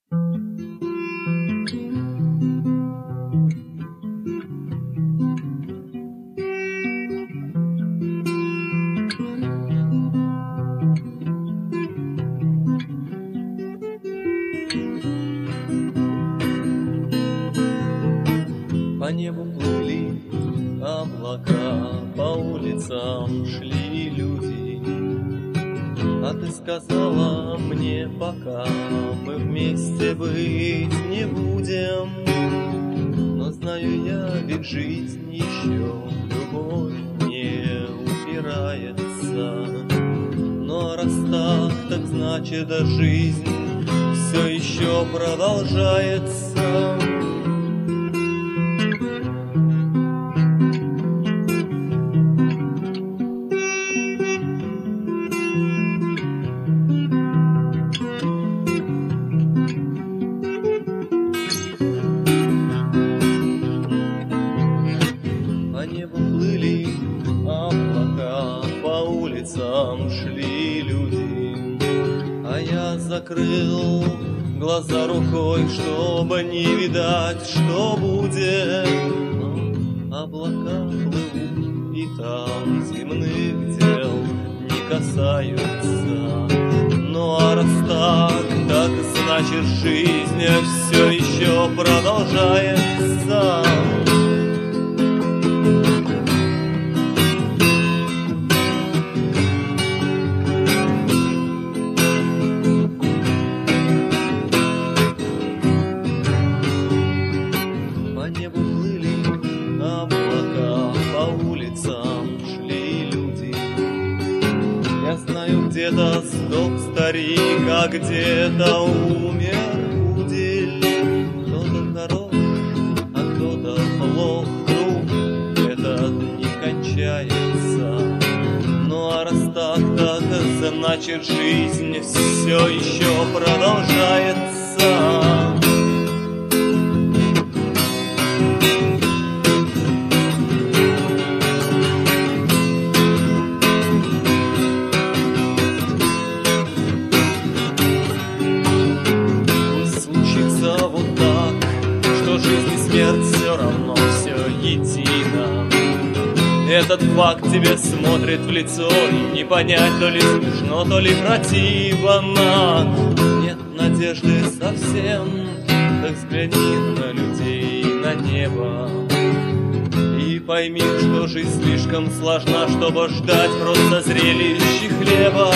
По небу плыли облака, по улицам шли люди. А ты сказала мне, пока мы вместе быть не будем. Но знаю я, ведь жизнь еще в любовь не упирается. Но раз так значит жизнь все еще продолжается. По небу плыли облака, по улицам шли люди. А я закрыл глаза рукой, чтобы не видать, что будет. Но облака плывут, и там земных дел не касаются. Ну а раз так значит жизнь все еще продолжается. По небу плыли облака, по улицам шли люди. Я знаю, где-то сдох старик, а где-то умер пудель. Кто-то хорош, а кто-то плох, круг этот не кончается. Ну а раз так значит жизнь все еще продолжается. Жизнь и смерть все равно, все едино. Этот факт тебе смотрит в лицо, и не понять, то ли смешно, то ли противно. Нет надежды совсем, так взгляни на людей, на небо. И пойми, что жизнь слишком сложна, чтобы ждать просто зрелищ и хлеба.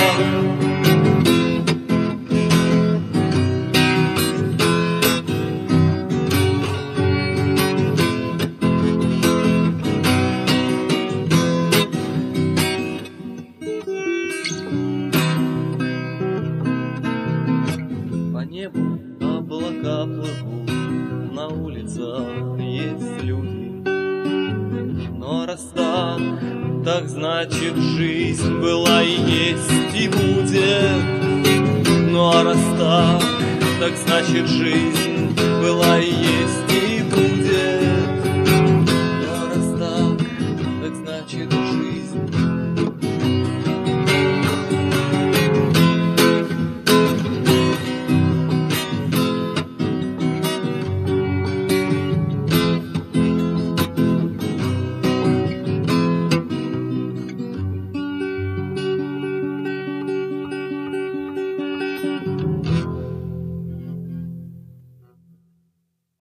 По небу облака плывут, на улицах есть люди. Но раз так значит жизнь была и есть и будет. Ну а раз так значит жизнь была и есть и